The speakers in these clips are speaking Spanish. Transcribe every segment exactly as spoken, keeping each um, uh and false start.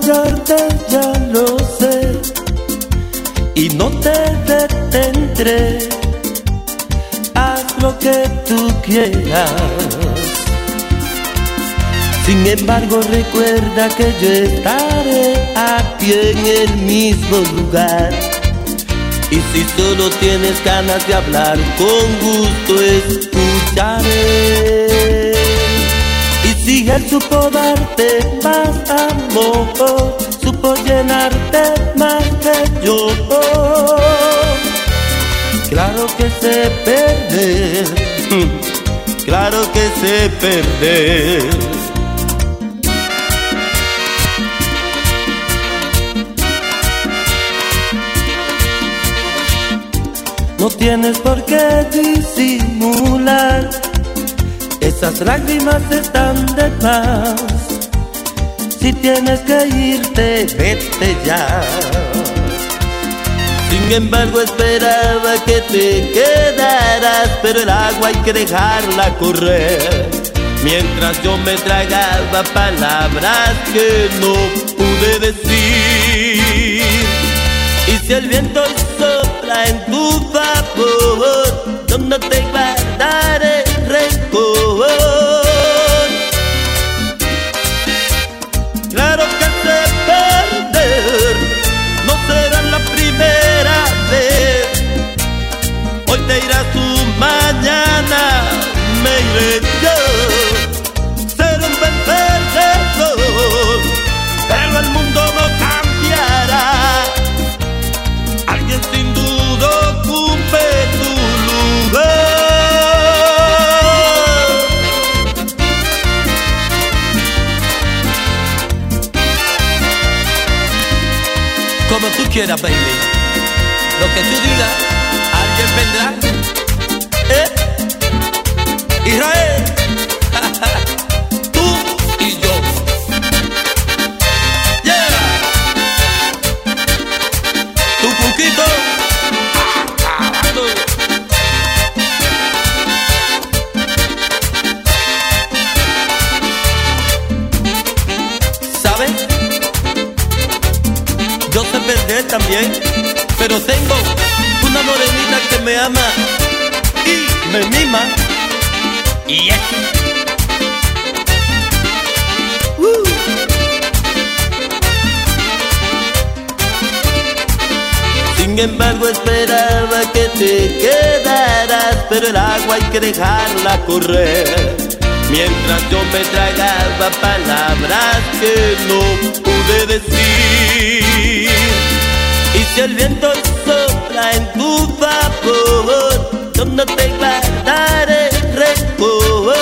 fallarte, ya lo sé, y no te detendré. Haz lo que tú quieras. Sin embargo, recuerda que yo estaré aquí en el mismo lugar. Y si solo tienes ganas de hablar, con gusto escucharé. Y si él supo darte más amor, supo llenarte más que yo, claro que sé perder, claro que sé perder. No tienes por qué disimular, esas lágrimas están de más. Si tienes que irte, vete ya. Sin embargo, esperaba que te quedaras, pero el agua hay que dejarla correr. Mientras yo me tragaba palabras que no pude decir. Y si el viento sopla en tu favor, yo no te guardaré rencor. Claro que sé perder, no será la primera vez. Hoy te irás tú, mañana me iré yo. Seré un buen perdedor, pero el mundo no cambiará. Alguien sin duda ocupe tu lugar. Como tú quieras, baby. Lo que tú digas, alguien vendrá. ¿Eh? Israel. Tú y yo. Yeah. Tu cuquito. ¿Sabes? Yo sé perder también, pero tengo una morenita que me ama y me mima. Y es uh. Sin embargo, esperaba que te quedaras, pero el agua hay que dejarla correr. Mientras yo me tragaba palabras que no pude decir. Y si el viento sopla en tu favor, yo no te guardaré rencor.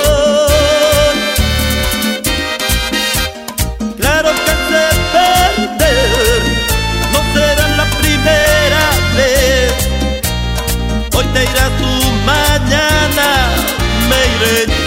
Claro que sé perder, no será la primera vez. Hoy te irás tú, mañana me iré.